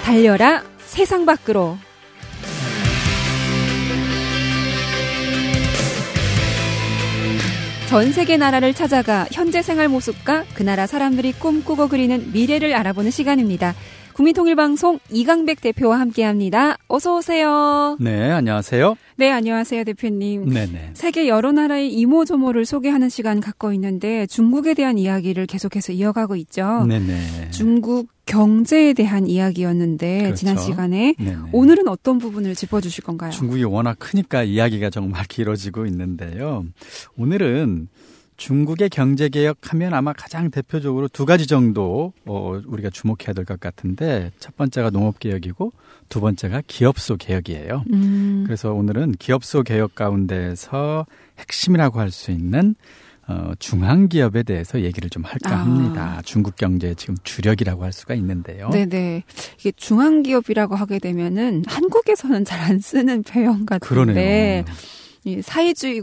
달려라 세상 밖으로. 전 세계 나라를 찾아가 현재 생활 모습과 그 나라 사람들이 꿈꾸고 그리는 미래를 알아보는 시간입니다. 국민통일방송 이강백 대표와 함께합니다. 어서 오세요. 네, 안녕하세요. 네, 안녕하세요, 대표님. 네네. 세계 여러 나라의 이모저모를 소개하는 시간 갖고 있는데 중국에 대한 이야기를 계속해서 이어가고 있죠. 네네. 중국 경제에 대한 이야기였는데 그렇죠. 지난 시간에 네네. 오늘은 어떤 부분을 짚어주실 건가요? 중국이 워낙 크니까 이야기가 정말 길어지고 있는데요. 오늘은 중국의 경제개혁하면 아마 가장 대표적으로 두 가지 정도 우리가 주목해야 될 것 같은데 첫 번째가 농업개혁이고 두 번째가 기업소 개혁이에요. 그래서 오늘은 기업소 개혁 가운데서 핵심이라고 할 수 있는 중앙기업에 대해서 얘기를 좀 할까 합니다. 중국 경제의 지금 주력이라고 할 수가 있는데요. 네네. 이게 중앙기업이라고 하게 되면은 한국에서는 잘 안 쓰는 표현 같은데. 그러네요. 이 사회주의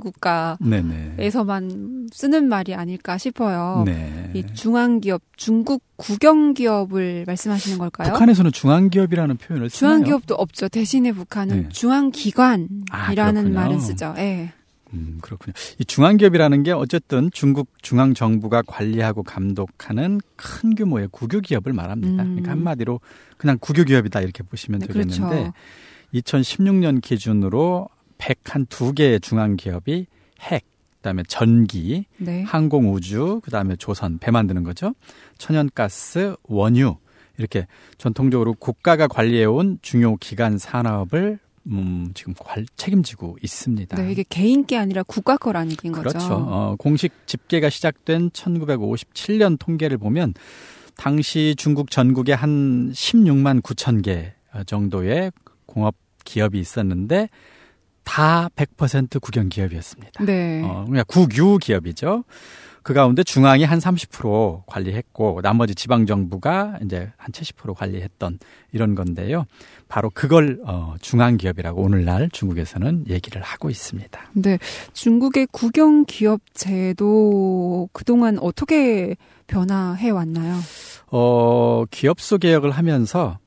국가에서만 쓰는 말이 아닐까 싶어요. 네. 이 중앙기업, 중국 국영기업을 말씀하시는 걸까요? 북한에서는 중앙기업이라는 표현을 쓰나요? 중앙기업도 없죠. 대신에 북한은 네. 중앙기관이라는 말을 쓰죠. 네. 그렇군요. 이 중앙기업이라는 게 어쨌든 중국 중앙정부가 관리하고 감독하는 큰 규모의 국유기업을 말합니다. 그러니까 한마디로 그냥 국유기업이다 이렇게 보시면 되겠는데 그렇죠. 2016년 기준으로 102개의 중앙기업이 핵, 그다음에 전기, 네. 항공우주, 그다음에 조선, 배 만드는 거죠. 천연가스, 원유 이렇게 전통적으로 국가가 관리해온 중요 기관 산업을 지금 책임지고 있습니다. 네, 이게 개인 게 아니라 국가 거라는 얘기인 거죠. 그렇죠. 공식 집계가 시작된 1957년 통계를 보면 당시 중국 전국에 한 16만 9천 개 정도의 공업 기업이 있었는데 다 100% 국영기업이었습니다. 네. 그러니까 국유 기업이죠. 그 가운데 중앙이 한 30% 관리했고 나머지 지방 정부가 이제 한 70% 관리했던 이런 건데요. 바로 그걸 중앙기업이라고 오늘날 중국에서는 얘기를 하고 있습니다. 네, 중국의 국영기업 제도 그동안 어떻게 변화해 왔나요? 기업소 개혁을 하면서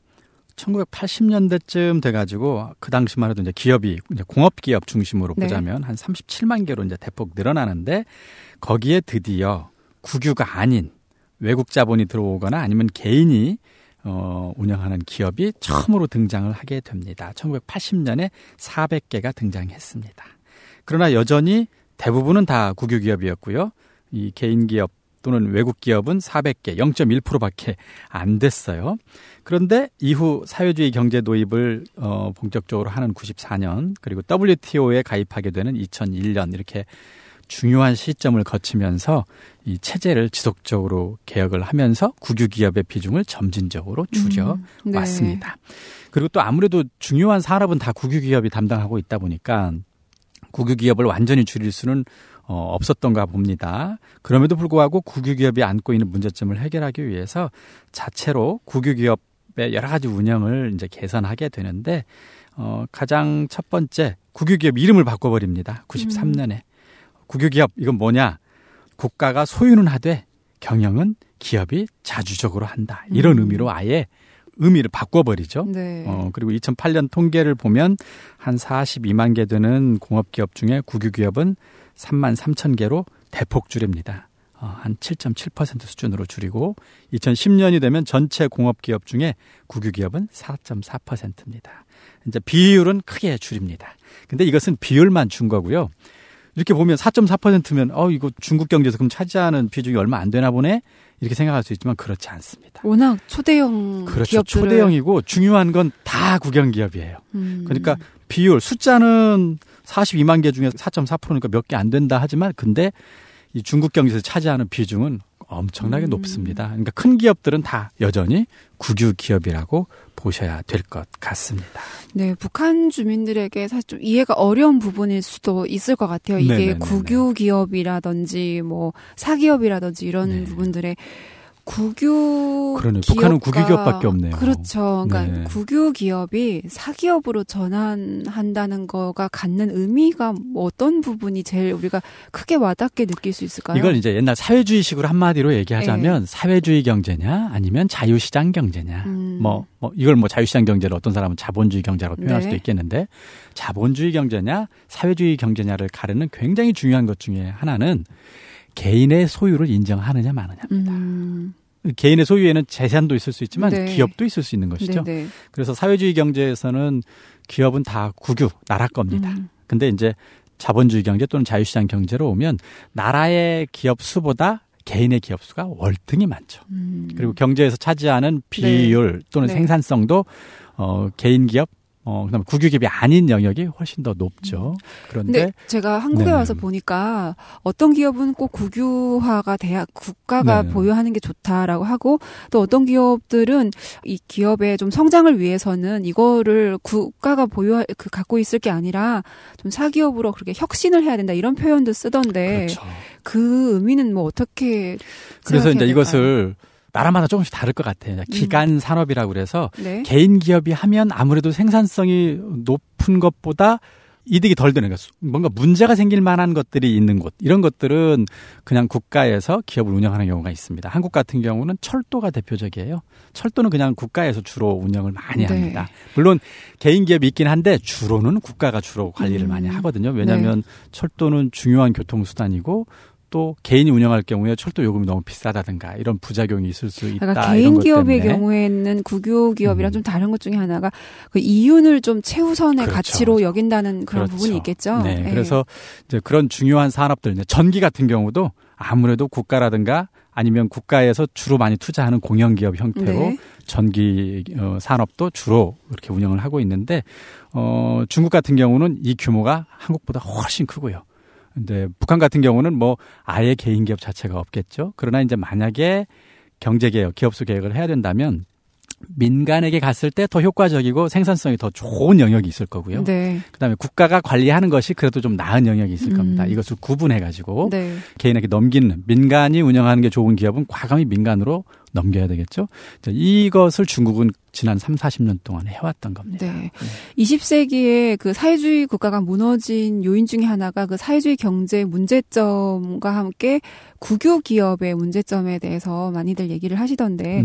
1980년대쯤 돼가지고 그 당시만 해도 이제 기업이 이제 공업기업 중심으로 보자면 한 37만 개로 이제 대폭 늘어나는데 거기에 드디어 국유가 아닌 외국 자본이 들어오거나 아니면 개인이 운영하는 기업이 처음으로 등장을 하게 됩니다. 1980년에 400개가 등장했습니다. 그러나 여전히 대부분은 다 국유기업이었고요. 이 개인기업 또는 외국 기업은 400개, 0.1%밖에 안 됐어요. 그런데 이후 사회주의 경제 도입을 본격적으로 하는 94년 그리고 WTO에 가입하게 되는 2001년 이렇게 중요한 시점을 거치면서 이 체제를 지속적으로 개혁을 하면서 국유기업의 비중을 점진적으로 줄여왔습니다. 네. 그리고 또 아무래도 중요한 산업은 다 국유기업이 담당하고 있다 보니까 국유기업을 완전히 줄일 수는 없었던가 봅니다. 그럼에도 불구하고 국유기업이 안고 있는 문제점을 해결하기 위해서 자체로 국유기업의 여러 가지 운영을 이제 개선하게 되는데 가장 첫 번째 국유기업 이름을 바꿔버립니다. 93년에. 국유기업 이건 뭐냐? 국가가 소유는 하되 경영은 기업이 자주적으로 한다. 이런 의미로 아예 의미를 바꿔버리죠. 네. 그리고 2008년 통계를 보면 한 42만 개 되는 공업기업 중에 국유기업은 3만 3천 개로 대폭 줄입니다. 한 7.7% 수준으로 줄이고 2010년이 되면 전체 공업기업 중에 국유기업은 4.4%입니다. 이제 비율은 크게 줄입니다. 근데 이것은 비율만 준 거고요. 이렇게 보면 4.4%면 이거 중국 경제에서 그럼 차지하는 비중이 얼마 안 되나 보네? 이렇게 생각할 수 있지만 그렇지 않습니다. 워낙 초대형 그렇죠. 기업들을. 초대형이고 중요한 건 다 국영기업이에요. 그러니까 비율 숫자는 42만 개 중에 4.4%니까 몇 개 안 된다 하지만 근데 이 중국 경제에서 차지하는 비중은 엄청나게 높습니다. 그러니까 큰 기업들은 다 여전히 국유 기업이라고 보셔야 될 것 같습니다. 네, 북한 주민들에게 사실 좀 이해가 어려운 부분일 수도 있을 것 같아요. 이게 국유 기업이라든지 뭐 사기업이라든지 이런 부분들의 국유 북한은 국유기업밖에 없네요. 그렇죠. 그러니까 네. 국유기업이 사기업으로 전환한다는 거가 갖는 의미가 어떤 부분이 제일 우리가 크게 와닿게 느낄 수 있을까요? 이걸 이제 옛날 사회주의식으로 한마디로 얘기하자면 사회주의 경제냐 아니면 자유시장 경제냐. 이걸 자유시장 경제를 어떤 사람은 자본주의 경제라고 표현할 수도 있겠는데 자본주의 경제냐 사회주의 경제냐를 가르는 굉장히 중요한 것 중에 하나는 개인의 소유를 인정하느냐 마느냐입니다. 개인의 소유에는 재산도 있을 수 있지만 기업도 있을 수 있는 것이죠. 그래서 사회주의 경제에서는 기업은 다 국유, 나라 겁니다. 근데 이제 자본주의 경제 또는 자유시장 경제로 오면 나라의 기업 수보다 개인의 기업 수가 월등히 많죠. 그리고 경제에서 차지하는 비율 또는 생산성도 개인 기업 그다음에 국유기업이 아닌 영역이 훨씬 더 높죠. 그런데 제가 한국에 와서 보니까 어떤 기업은 꼭 국유화가 돼야 국가가 보유하는 게 좋다라고 하고 또 어떤 기업들은 이 기업의 좀 성장을 위해서는 이거를 국가가 갖고 있을 게 아니라 좀 사기업으로 그렇게 혁신을 해야 된다 이런 표현도 쓰던데 그렇죠. 그 의미는 어떻게 그래서 이제 될까요? 이것을 나라마다 조금씩 다를 것 같아요. 기간 산업이라고 그래서 개인 기업이 하면 아무래도 생산성이 높은 것보다 이득이 덜 되는 것, 뭔가 문제가 생길 만한 것들이 있는 곳, 이런 것들은 그냥 국가에서 기업을 운영하는 경우가 있습니다. 한국 같은 경우는 철도가 대표적이에요. 철도는 그냥 국가에서 주로 운영을 많이 합니다. 물론 개인 기업이 있긴 한데 주로는 국가가 주로 관리를 많이 하거든요. 왜냐하면 철도는 중요한 교통수단이고 또 개인이 운영할 경우에 철도 요금이 너무 비싸다든가 이런 부작용이 있을 수 있다. 그러니까 개인 기업의 경우에는 국유 기업이랑 좀 다른 것 중에 하나가 그 이윤을 좀 최우선의 가치로 여긴다는 그런 부분이 있겠죠. 네. 그래서 이제 그런 중요한 산업들, 전기 같은 경우도 아무래도 국가라든가 아니면 국가에서 주로 많이 투자하는 공영기업 형태로 전기 산업도 주로 이렇게 운영을 하고 있는데 중국 같은 경우는 이 규모가 한국보다 훨씬 크고요. 근데 북한 같은 경우는 아예 개인 기업 자체가 없겠죠. 그러나 이제 만약에 경제개혁, 기업수 개혁을 해야 된다면 민간에게 갔을 때 더 효과적이고 생산성이 더 좋은 영역이 있을 거고요. 그다음에 국가가 관리하는 것이 그래도 좀 나은 영역이 있을 겁니다. 이것을 구분해가지고 개인에게 넘기는 민간이 운영하는 게 좋은 기업은 과감히 민간으로 넘겨야 되겠죠. 이것을 중국은 지난 3, 40년 동안 해왔던 겁니다. 20세기에 그 사회주의 국가가 무너진 요인 중에 하나가 그 사회주의 경제 문제점과 함께 국유 기업의 문제점에 대해서 많이들 얘기를 하시던데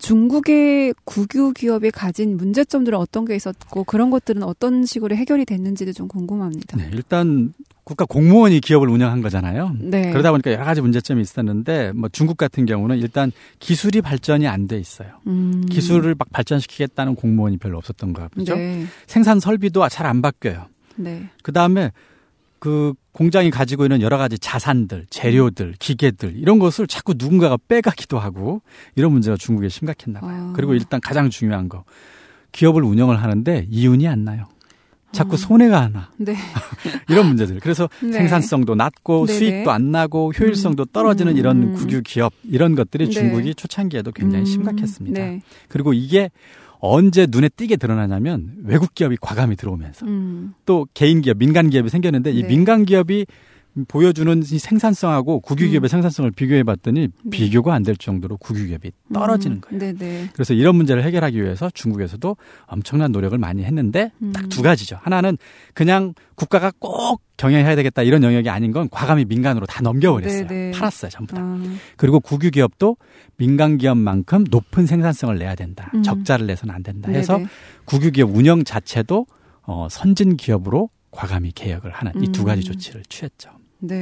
중국의 국유 기업이 가진 문제점들은 어떤 게 있었고 그런 것들은 어떤 식으로 해결이 됐는지도 좀 궁금합니다. 일단 국가 공무원이 기업을 운영한 거잖아요. 그러다 보니까 여러 가지 문제점이 있었는데 중국 같은 경우는 일단 기술이 발전이 안 돼 있어요. 기술을 막 발전시키겠다는 공무원이 별로 없었던 것 같죠. 생산 설비도 잘 안 바뀌어요. 그다음에 그 공장이 가지고 있는 여러 가지 자산들, 재료들, 기계들 이런 것을 자꾸 누군가가 빼가기도 하고 이런 문제가 중국에 심각했나 봐요. 그리고 일단 가장 중요한 거 기업을 운영을 하는데 이윤이 안 나요. 자꾸 손해가 안 나. 이런 문제들. 그래서 생산성도 낮고 수익도 안 나고 효율성도 떨어지는 이런 국유 기업 이런 것들이 중국이 초창기에도 굉장히 심각했습니다. 그리고 이게 언제 눈에 띄게 드러나냐면 외국 기업이 과감히 들어오면서 또 개인 기업, 민간 기업이 생겼는데 이 민간 기업이 보여주는 이 생산성하고 국유기업의 생산성을 비교해 봤더니 비교가 안 될 정도로 국유기업이 떨어지는 거예요. 그래서 이런 문제를 해결하기 위해서 중국에서도 엄청난 노력을 많이 했는데 딱 두 가지죠. 하나는 그냥 국가가 꼭 경영해야 되겠다 이런 영역이 아닌 건 과감히 민간으로 다 넘겨버렸어요. 팔았어요. 전부 다. 그리고 국유기업도 민간기업만큼 높은 생산성을 내야 된다. 적자를 내서는 안 된다 해서 국유기업 운영 자체도 선진기업으로 과감히 개혁을 하는 이 두 가지 조치를 취했죠.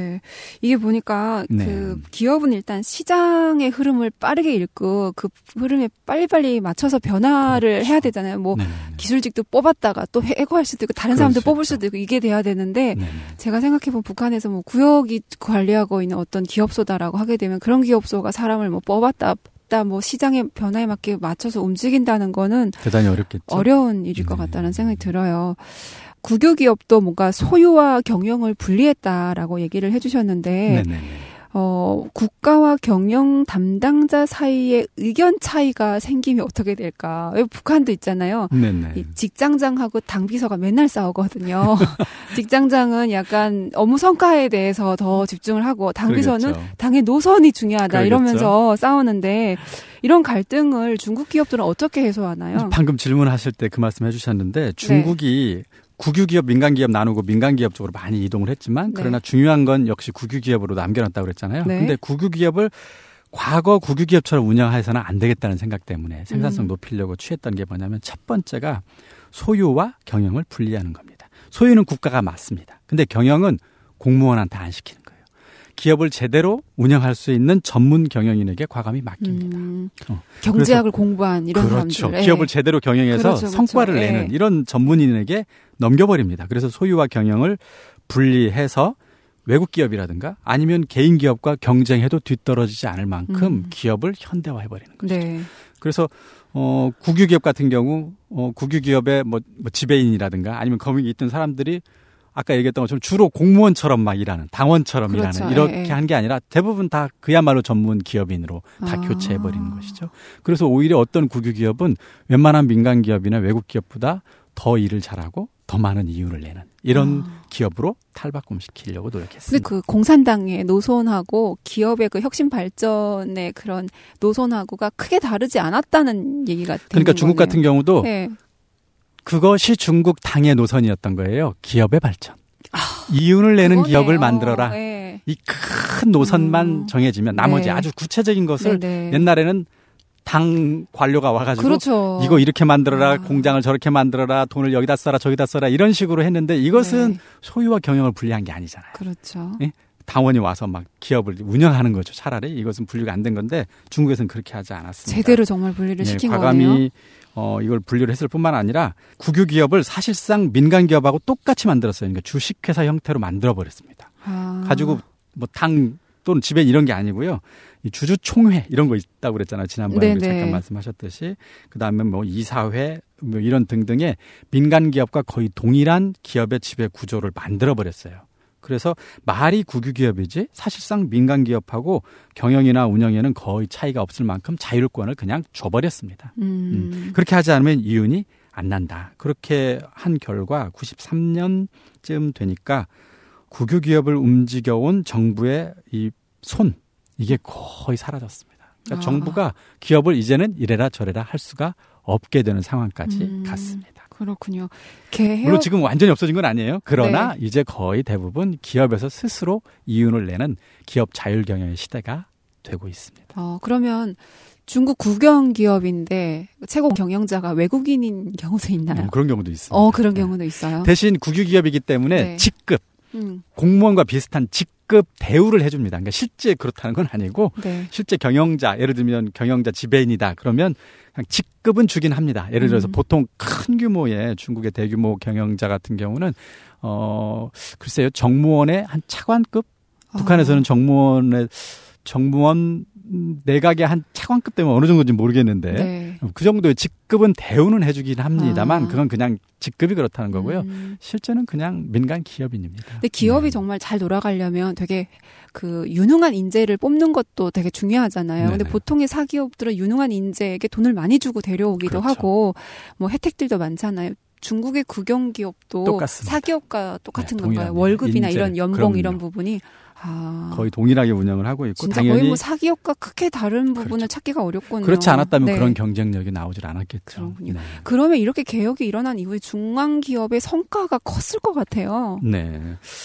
이게 보니까 그 기업은 일단 시장의 흐름을 빠르게 읽고 그 흐름에 빨리빨리 맞춰서 변화를 해야 되잖아요. 기술직도 뽑았다가 또 해고할 수도 있고 다른 사람도 뽑을 수도 있고 이게 돼야 되는데 제가 생각해보면 북한에서 구역이 관리하고 있는 어떤 기업소다라고 하게 되면 그런 기업소가 사람을 뽑았다 시장의 변화에 맞게 맞춰서 움직인다는 거는 대단히 어렵겠죠. 어려운 일일 것 같다는 생각이 들어요. 국유 기업도 뭔가 소유와 경영을 분리했다라고 얘기를 해주셨는데 국가와 경영 담당자 사이에 의견 차이가 생기면 어떻게 될까? 왜 북한도 있잖아요. 네네. 직장장하고 당비서가 맨날 싸우거든요. 직장장은 약간 업무 성과에 대해서 더 집중을 하고 당비서는 그러겠죠. 당의 노선이 중요하다 그러겠죠. 이러면서 싸우는데 이런 갈등을 중국 기업들은 어떻게 해소하나요? 방금 질문하실 때 그 말씀 해주셨는데 중국이 국유기업, 민간기업 나누고 민간기업 쪽으로 많이 이동을 했지만 그러나 중요한 건 역시 국유기업으로 남겨놨다고 그랬잖아요. 근데 국유기업을 과거 국유기업처럼 운영해서는 안 되겠다는 생각 때문에 생산성 높이려고 취했던 게 뭐냐면 첫 번째가 소유와 경영을 분리하는 겁니다. 소유는 국가가 맞습니다. 근데 경영은 공무원한테 안 시키는 거예요. 기업을 제대로 운영할 수 있는 전문 경영인에게 과감히 맡깁니다. 경제학을 공부한 이런 그렇죠. 사람들. 기업을 제대로 경영해서 성과를 내는 이런 전문인에게 넘겨버립니다. 그래서 소유와 경영을 분리해서 외국 기업이라든가 아니면 개인 기업과 경쟁해도 뒤떨어지지 않을 만큼 기업을 현대화해버리는 거죠. 네. 그래서 국유기업 같은 경우 국유기업의 뭐 지배인이라든가 아니면 거기 있던 사람들이 아까 얘기했던 것처럼 주로 공무원처럼 막 일하는, 당원처럼 일하는 이렇게 한 게 아니라 대부분 다 그야말로 전문 기업인으로 다 교체해버리는 것이죠. 그래서 오히려 어떤 국유기업은 웬만한 민간기업이나 외국 기업보다 더 일을 잘하고 더 많은 이윤을 내는 이런 기업으로 탈바꿈시키려고 노력했습니다. 근데 그 공산당의 노선하고 기업의 그 혁신 발전의 그런 노선하고가 크게 다르지 않았다는 얘기가 되는 그러니까 중국 거네요. 같은 경우도 그것이 중국 당의 노선이었던 거예요. 기업의 발전. 이윤을 내는 그거네요. 기업을 만들어라. 이 큰 노선만 정해지면 나머지 아주 구체적인 것을 옛날에는 당 관료가 와가지고 그렇죠. 이거 이렇게 만들어라, 공장을 저렇게 만들어라, 돈을 여기다 써라, 저기다 써라 이런 식으로 했는데 이것은 소유와 경영을 분리한 게 아니잖아요. 그렇죠. 예? 당원이 와서 막 기업을 운영하는 거죠. 차라리 이것은 분리가 안 된 건데 중국에서는 그렇게 하지 않았습니다. 제대로 정말 분리를 시킨 과감히 거네요. 이걸 분리를 했을 뿐만 아니라 국유기업을 사실상 민간기업하고 똑같이 만들었어요. 그러니까 주식회사 형태로 만들어버렸습니다. 가지고 뭐 당 또는 지배인 이런 게 아니고요. 이 주주총회 이런 거 있다고 그랬잖아요. 지난번에 우리 잠깐 말씀하셨듯이. 그다음에 뭐 이사회 뭐 이런 등등의 민간기업과 거의 동일한 기업의 지배 구조를 만들어버렸어요. 그래서 말이 국유기업이지 사실상 민간기업하고 경영이나 운영에는 거의 차이가 없을 만큼 자율권을 그냥 줘버렸습니다. 그렇게 하지 않으면 이윤이 안 난다. 그렇게 한 결과 93년쯤 되니까 국유기업을 움직여온 정부의 이 손, 이게 거의 사라졌습니다. 그러니까 정부가 기업을 이제는 이래라 저래라 할 수가 없게 되는 상황까지 갔습니다. 그렇군요. 물론 지금 완전히 없어진 건 아니에요. 그러나 이제 거의 대부분 기업에서 스스로 이윤을 내는 기업 자율 경영의 시대가 되고 있습니다. 그러면 중국 국영 기업인데 최고 경영자가 외국인인 경우도 있나요? 그런 경우도 있습니다. 그런 경우도 있어요. 대신 국유기업이기 때문에 직급, 공무원과 비슷한 직급 대우를 해줍니다. 그러니까 실제 그렇다는 건 아니고 실제 경영자, 예를 들면 경영자 지배인이다. 그러면 그냥 직급은 주긴 합니다. 예를 들어서 보통 큰 규모의 중국의 대규모 경영자 같은 경우는 글쎄요, 정무원의 한 차관급? 북한에서는 정무원 내각의 한 차관급 되면 어느 정도인지 모르겠는데 그 정도의 직급은 대우는 해주긴 합니다만 그건 그냥 직급이 그렇다는 거고요. 실제는 그냥 민간 기업인입니다. 근데 기업이 정말 잘 돌아가려면 되게 그 유능한 인재를 뽑는 것도 되게 중요하잖아요. 근데 보통의 사기업들은 유능한 인재에게 돈을 많이 주고 데려오기도 하고 뭐 혜택들도 많잖아요. 중국의 국영기업도 똑같습니다. 사기업과 똑같은 건가요? 월급이나 이런 연봉 이런 부분이 거의 동일하게 운영을 하고 있고 진짜 당연히 거의 뭐 사기업과 크게 다른 부분을 찾기가 어렵군요. 그렇지 않았다면 그런 경쟁력이 나오질 않았겠죠. 그러면 이렇게 개혁이 일어난 이후에 중앙기업의 성과가 컸을 것 같아요. 네.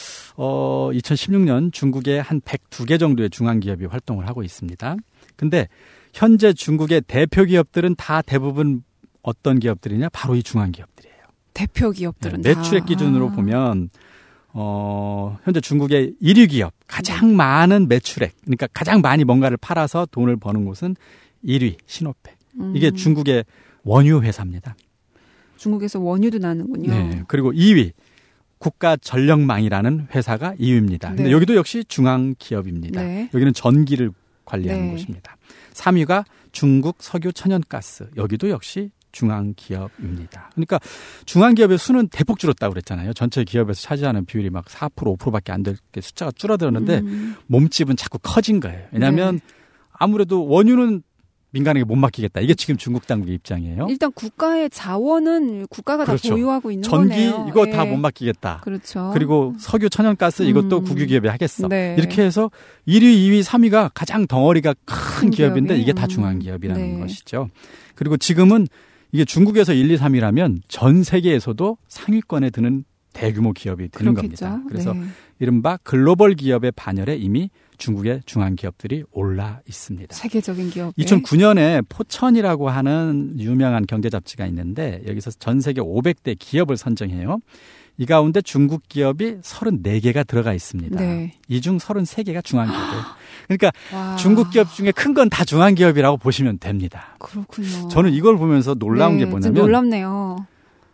2016년 중국에 한 102개 정도의 중앙기업이 활동을 하고 있습니다. 근데 현재 중국의 대표 기업들은 다 대부분 어떤 기업들이냐? 바로 이 중앙기업들이에요. 대표 기업들은 매출액 기준으로 보면 현재 중국의 1위 기업, 가장 많은 매출액, 그러니까 가장 많이 뭔가를 팔아서 돈을 버는 곳은 1위, 신호팩. 이게 중국의 원유 회사입니다. 중국에서 원유도 나는군요. 네. 그리고 2위, 국가전력망이라는 회사가 2위입니다. 근데 여기도 역시 중앙기업입니다. 여기는 전기를 관리하는 곳입니다. 3위가 중국 석유천연가스, 여기도 역시 중앙기업입니다. 그러니까 중앙기업의 수는 대폭 줄었다고 그랬잖아요. 전체 기업에서 차지하는 비율이 막 4%, 5%밖에 안 될 게 숫자가 줄어들었는데 몸집은 자꾸 커진 거예요. 왜냐하면 아무래도 원유는 민간에게 못 맡기겠다. 이게 지금 중국 당국의 입장이에요. 일단 국가의 자원은 국가가 그렇죠. 다 보유하고 있는 전기 거네요. 이거 다 못 맡기겠다. 그렇죠. 그리고 석유, 천연가스 이것도 국유기업이 하겠어. 네. 이렇게 해서 1위, 2위, 3위가 가장 덩어리가 큰 기업인데 이게 다 중앙기업이라는 것이죠. 그리고 지금은 이게 중국에서 1, 2, 3위라면 전 세계에서도 상위권에 드는 대규모 기업이 되는 겁니다. 그래서 이른바 글로벌 기업의 반열에 이미 중국의 중앙기업들이 올라 있습니다. 세계적인 기업. 2009년에 포천이라고 하는 유명한 경제 잡지가 있는데 여기서 전 세계 500대 기업을 선정해요. 이 가운데 중국 기업이 34개가 들어가 있습니다. 네. 이 중 33개가 중앙기업이에요. 그러니까 와. 중국 기업 중에 큰 건 다 중앙기업이라고 보시면 됩니다. 그렇군요. 저는 이걸 보면서 놀라운 게 뭐냐면 놀랍네요.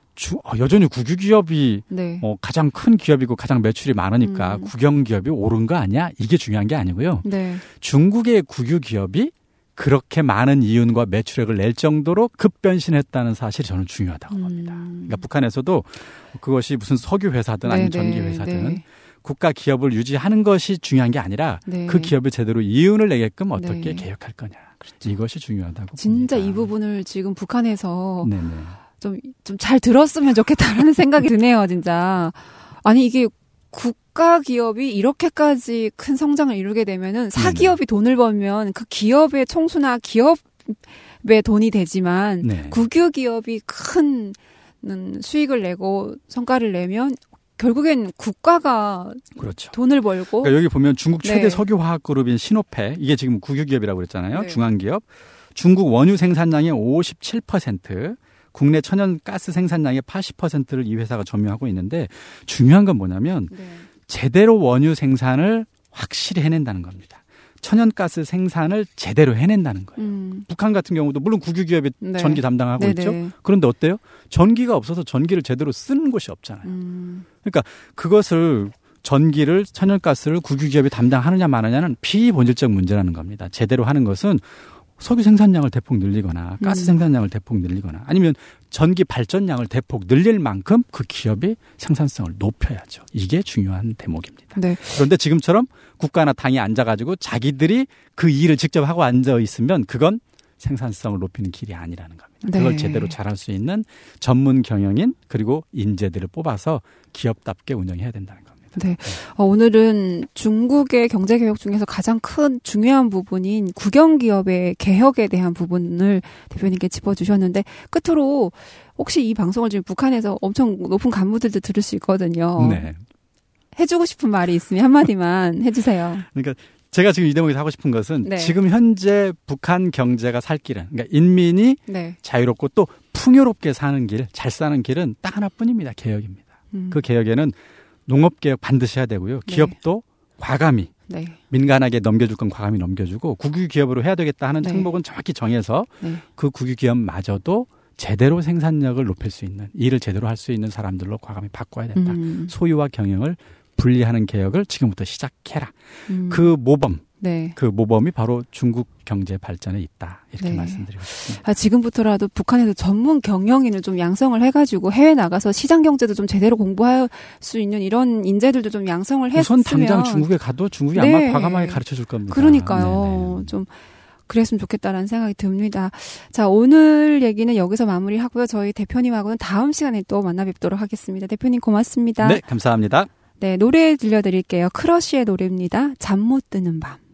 여전히 국유기업이 네. 가장 큰 기업이고 가장 매출이 많으니까 국영기업이 오른 거 아니야? 이게 중요한 게 아니고요. 네. 중국의 국유기업이 그렇게 많은 이윤과 매출액을 낼 정도로 급변신했다는 사실이 저는 중요하다고 봅니다. 그러니까 북한에서도 그것이 무슨 석유회사든 아니면 전기회사든 국가 기업을 유지하는 것이 중요한 게 아니라 그 기업이 제대로 이윤을 내게끔 어떻게 개혁할 거냐. 그렇죠. 이것이 중요하다고 진짜 봅니다. 이 부분을 지금 북한에서 좀 잘 들었으면 좋겠다라는 생각이 드네요, 진짜. 아니, 이게 국가 기업이 이렇게까지 큰 성장을 이루게 되면은 사기업이 돈을 벌면 그 기업의 총수나 기업의 돈이 되지만 국유 기업이 큰 수익을 내고 성과를 내면 결국엔 국가가 그렇죠. 돈을 벌고. 그러니까 여기 보면 중국 최대 석유화학 그룹인 신호페, 이게 지금 국유기업이라고 그랬잖아요. 중앙기업. 중국 원유 생산량의 57%, 국내 천연가스 생산량의 80%를 이 회사가 점유하고 있는데 중요한 건 뭐냐면 제대로 원유 생산을 확실히 해낸다는 겁니다. 천연가스 생산을 제대로 해낸다는 거예요. 북한 같은 경우도 물론 국유기업이 전기 담당하고 있죠. 그런데 어때요? 전기가 없어서 전기를 제대로 쓰는 곳이 없잖아요. 그러니까 그것을 전기를 천연가스를 국유기업이 담당하느냐 마느냐는 비본질적 문제라는 겁니다. 제대로 하는 것은 석유 생산량을 대폭 늘리거나 가스 생산량을 대폭 늘리거나 아니면 전기 발전량을 대폭 늘릴 만큼 그 기업이 생산성을 높여야죠. 이게 중요한 대목입니다. 네. 그런데 지금처럼 국가나 당이 앉아가지고 자기들이 그 일을 직접 하고 앉아 있으면 그건 생산성을 높이는 길이 아니라는 겁니다. 그걸 제대로 잘할 수 있는 전문 경영인 그리고 인재들을 뽑아서 기업답게 운영해야 된다는 겁니다. 네. 오늘은 중국의 경제개혁 중에서 가장 큰 중요한 부분인 국영기업의 개혁에 대한 부분을 대표님께 짚어주셨는데 끝으로 혹시 이 방송을 지금 북한에서 엄청 높은 간부들도 들을 수 있거든요. 네. 해주고 싶은 말이 있으면 한마디만 해주세요. 그러니까 제가 지금 이 대목에서 하고 싶은 것은 지금 현재 북한 경제가 살 길은 그러니까 인민이 자유롭고 또 풍요롭게 사는 길, 잘 사는 길은 딱 하나뿐입니다. 개혁입니다. 그 개혁에는 농업개혁 반드시 해야 되고요. 기업도 과감히 민간에게 넘겨줄 건 과감히 넘겨주고 국유기업으로 해야 되겠다 하는 항목은 정확히 정해서 그 국유기업마저도 제대로 생산력을 높일 수 있는 일을 제대로 할 수 있는 사람들로 과감히 바꿔야 된다. 소유와 경영을 분리하는 개혁을 지금부터 시작해라. 그 모범. 그 모범이 바로 중국 경제 발전에 있다. 이렇게 말씀드리고 싶습니다. 지금부터라도 북한에서 전문 경영인을 좀 양성을 해가지고 해외 나가서 시장 경제도 좀 제대로 공부할 수 있는 이런 인재들도 좀 양성을 했으면. 우선 당장 중국에 가도 중국이 아마 과감하게 가르쳐 줄 겁니다. 그러니까요. 좀 그랬으면 좋겠다라는 생각이 듭니다. 자, 오늘 얘기는 여기서 마무리하고요. 저희 대표님하고는 다음 시간에 또 만나 뵙도록 하겠습니다. 대표님 고맙습니다. 네, 감사합니다. 네, 노래 들려드릴게요. 크러쉬의 노래입니다. 잠 못 드는 밤.